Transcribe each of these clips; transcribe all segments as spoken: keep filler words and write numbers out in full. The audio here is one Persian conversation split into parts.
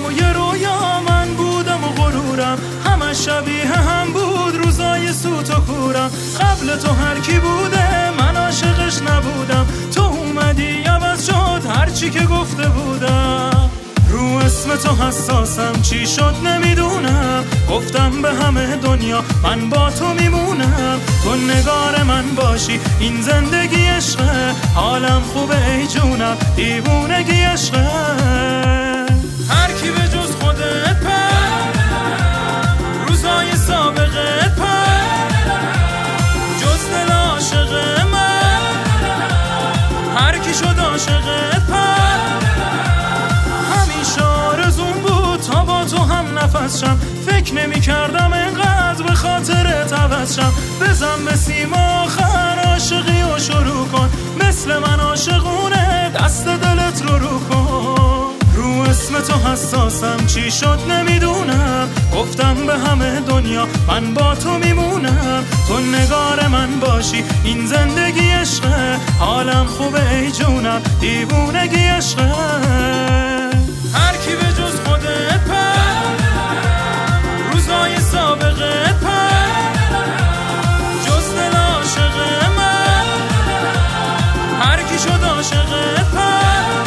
روی رویا من بودم و غرورم، همه شبیه هم بود روزای سوت و کورم. قبل تو هر کی بوده من عاشقش نبودم، تو اومدی عوض شد هرچی که گفته بودم. رو اسم تو حساسم چی شد نمیدونم، گفتم به همه دنیا من با تو میمونم. تو نگار من باشی این زندگی عشقه، حالم خوبه ای جونم دیوونگی عشقه. هر کی به جز خودت پر، روزای سابقت پر، جز دل عاشق من. هر کی شد عاشقت پر، همیشه آرزون بود تا با تو هم نفس شم. فکر نمی کردم اینقدر به خاطرت عوض شم. بزن به سیم آخر عاشقی و شروع کن، مثل من عاشقونه دست دلت رو رو کن. رو اسم تو حساسم چی شد نمیدونم، گفتم به همه دنیا من با تو میمونم. تو نگار من باشی این زندگی عشقه، حالم خوبه ای جونم دیوونگی عشقه. هر کی به جز خودت پر، روزای سابقت پر، جز دل عاشق من. هر کی شد عاشقت پر.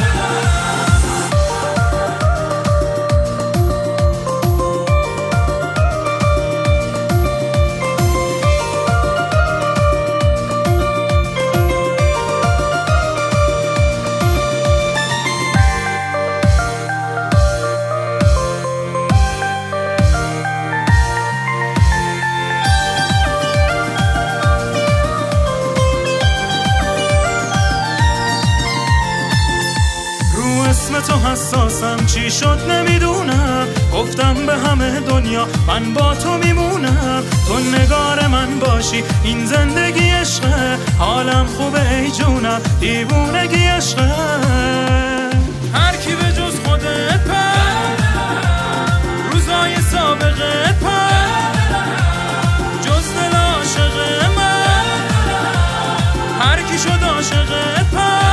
اسم تو حساسم چی شد نمیدونم، گفتم به همه دنیا من با تو میمونم. تو نگار من باشی این زندگی عشقه، حالم خوبه ای جونم دیوونگی عشقه. هر کی به جز خودت پر، روزای سابقت پر، جز دل عاشق من. هر کی شد عاشقت پر.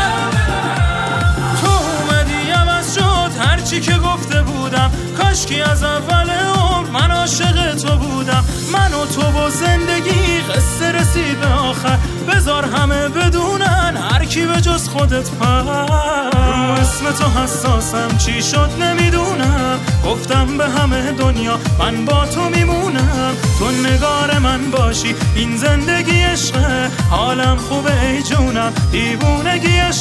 هرچی که گفته بودم کاشکی از اول عمر من عاشق تو بودم. من و تو و زندگی قصه رسید به آخر، بذار همه بدونن هر کی به جز خودت پر. رو اسم تو حساسم چی شد نمیدونم، گفتم به همه دنیا من با تو میمونم. تو نگار من باشی این زندگی عشقه، حالم خوبه ای جونم دیوونگی عشقه.